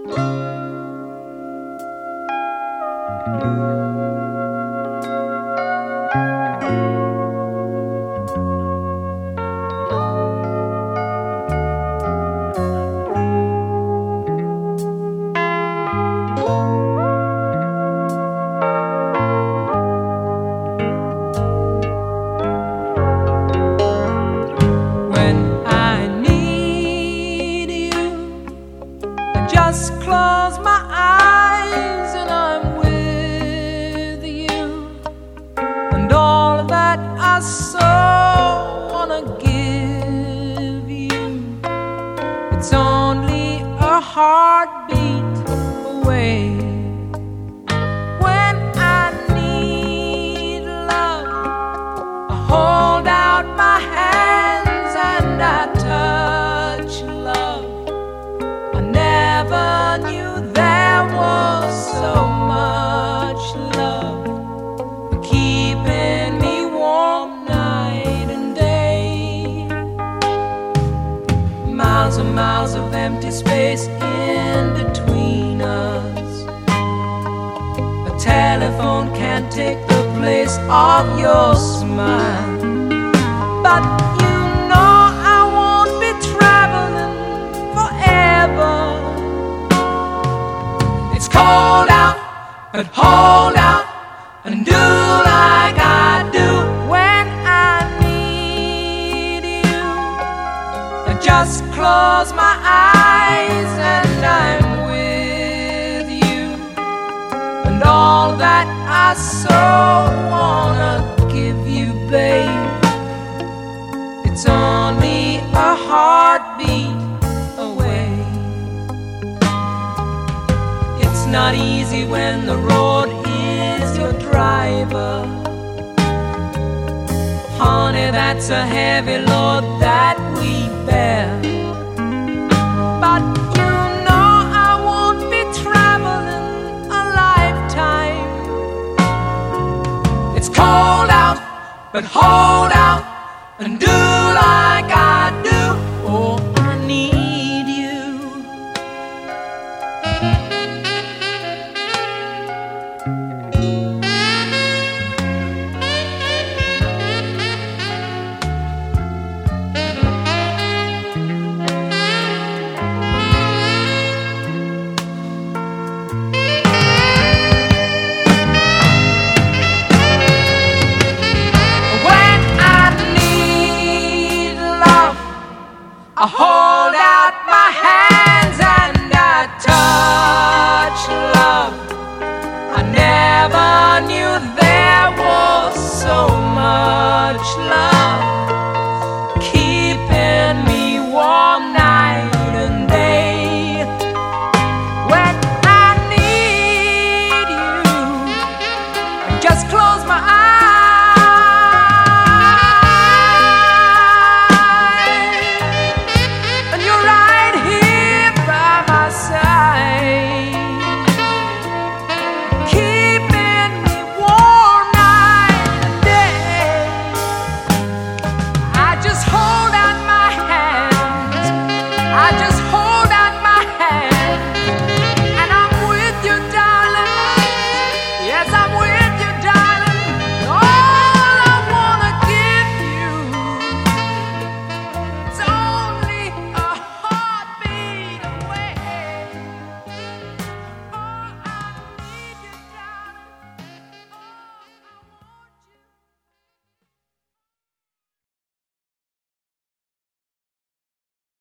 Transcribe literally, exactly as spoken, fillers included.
Just close my eyes and I'm with you, and all that I so wanna give you, it's only a heartbeat away. When I need love, I hold out my hands and I touch love. Never knew there was so much love keeping me warm night and day. Miles and miles of empty space in between us. A telephone can't take the place of your smile. But you know I won't be traveling forever. It's cold out, but hold out and do like I do. When I need you, I just close my eyes and I'm with you, and all that I so wanna give you, babe, it's only a heartbeat away. It's not easy when the road is your driver. Honey, that's a heavy load that we bear. But you know I won't be traveling a lifetime. It's cold out, but hold out and do